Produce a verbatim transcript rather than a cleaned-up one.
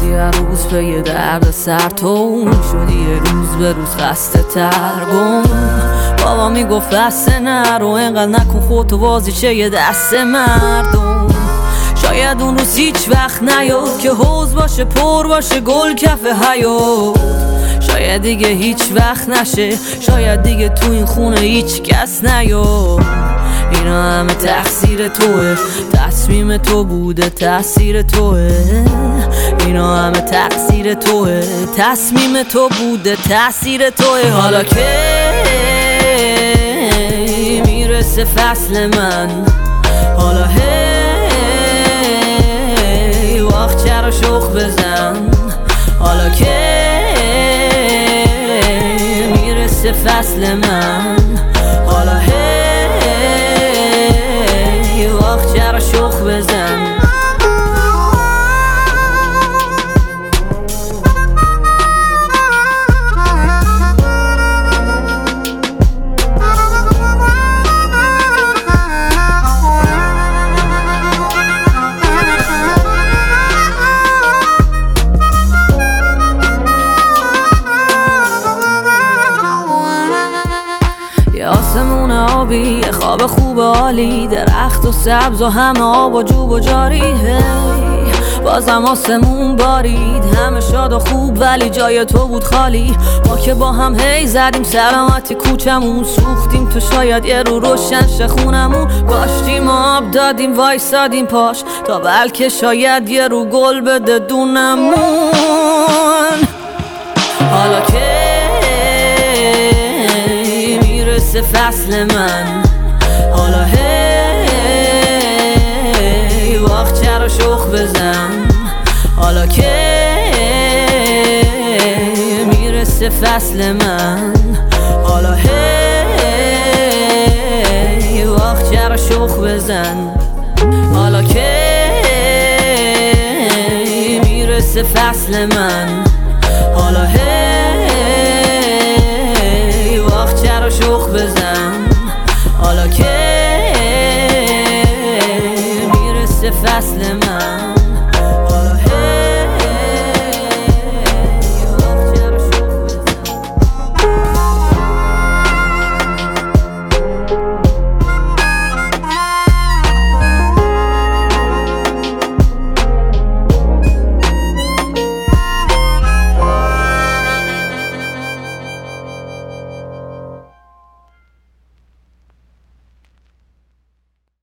رفتی هر روز به یه درد سر تو شدی یه روز به روز خسته ترگم. بابا میگفت دسته نرو اینقدر نکن خودتو بازیچه یه دست مردم. شاید اون روز هیچ وقت نیاد که حوض باشه پر باشه گل کف حیات. شاید دیگه هیچ وقت نشه، شاید دیگه تو این خونه هیچ کس نیاد. اینا همه تقصیر توه، تصمیم تو بوده تأثیر توه. اینا همه تقصیر توه، تصمیم تو بوده تأثیر توه. حالا که میرسه فصل من، حالا هی وقت چرا شوخ بزن. حالا که میرسه فصل من، حالا هی وقت چرا شوخ بزن. آسمون آبی، خواب خوب عالی، درخت و سبز و همه آب و جوب و جاری. هی بازم آسمون بارید، همه شاد و خوب ولی جای تو بود خالی. ما که با هم هی زدیم سلامتی کوچمون، سوختیم تو شاید یه رو روشن شه خونمون. کاشتیم آب دادیم وایسادیم پاش تا بلکه شاید یه رو گل بده دونمون. حالا که فصل من، حالا هی وقت چرا شوخ بزن. حالا که میرسه فصل من، حالا هی وقت چرا شوخ بزن. حالا که میرسه فصل من، حالا هی